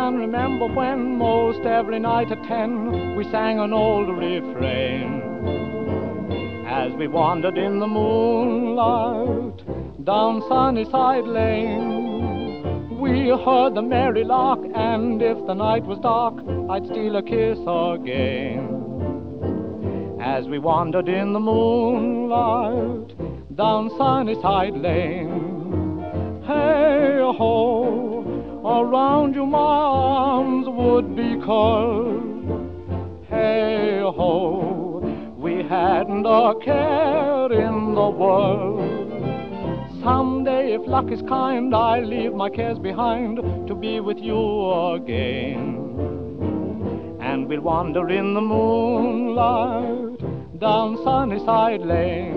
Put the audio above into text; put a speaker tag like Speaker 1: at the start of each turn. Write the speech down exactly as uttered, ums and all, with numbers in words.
Speaker 1: can remember when most every night at ten we sang an old refrain as we wandered in the moonlight down Sunnyside Lane. We heard the merry lark, and if the night was dark, I'd steal a kiss again. As we wandered in the moonlight down Sunnyside Lane. Hey ho, around you my arms would be curled. Hey ho, we hadn't a care in the world. Someday, if luck is kind, I'll leave my cares behind to be with you again. And we'll wander in the moonlight down Sunnyside Lane.